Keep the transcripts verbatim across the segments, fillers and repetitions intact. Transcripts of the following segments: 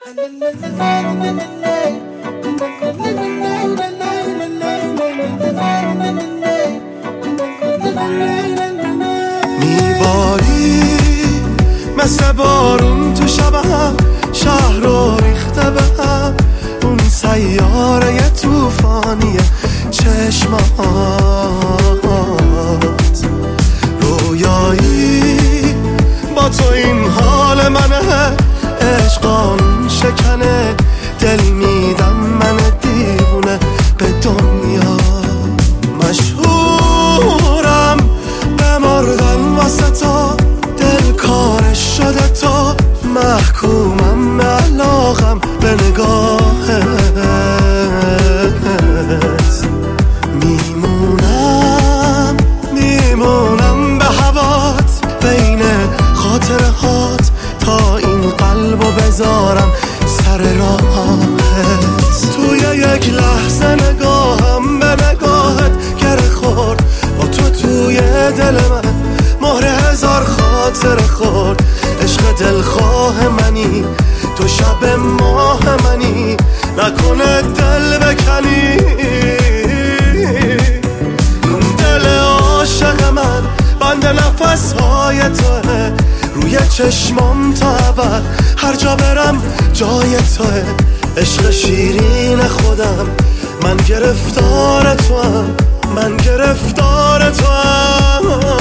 میباری مثل بارون تو شبم، شهر رو ریخته به هم اون سیاره توفانی چشمات. رویایی با تو این حال منه، عشقان شکنه دل میدم من دیوونه به دنیا. مشهورم بمردن واسه تو، دل کارش شده تو، محکومم به علاقم به نگاهت. میمونم میمونم به هوات، بین خاطره هات تا این قلبو بذارم سر راهت. توی یک لحظه نگاهم به نگاهت گره خورد، با تو توی دل من مهر هزار خاطره خورد. عشق دلخواه منی تو، شب ماه منی، نکنه دل بکنی. دل عاشق من بند نفس های توه، روی چشمام تا ابد هر جا برم جای توه. عشق شیرین خودم من گرفتار توام، من گرفتار توام.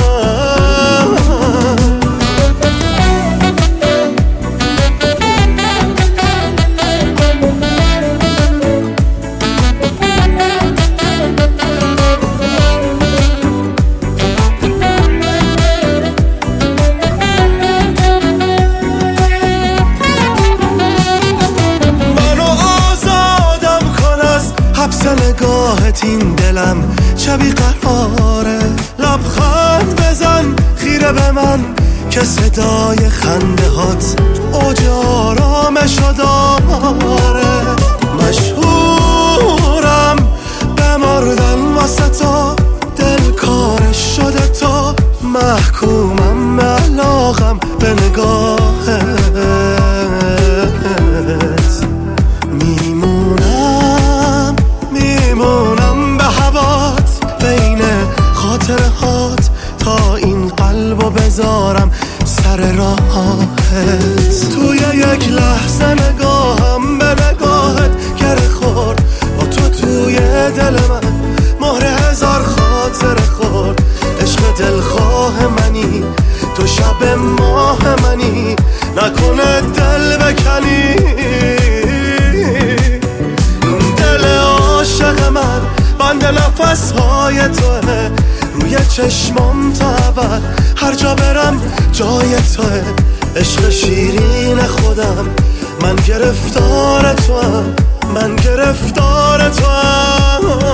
حبس نگاهت این دلم چه بیقراره، لبخند بزن خیره به من که صدای خنده هات اوج آرامشو داره. مشهورم بمردن واسه تو، دل کارش شده تو، محکومم به علاقم به نگاهت. میمونم میمونم به هوات، بین خاطره هات تا این قلبو بذارم سر راهت. توی یک لحظه نگاهم به نگاهت گره خورد، با تو توی دل من مهر هزار خاطره خورد. عشق دلخواه منی تو، شب ماه منی، نکنه دل بکنی. عاشق من بند نفس های توه، روی چشمام تا ابد هر جا برم جای توه. عشق شیرین خودم من گرفتار توام، من گرفتار توام.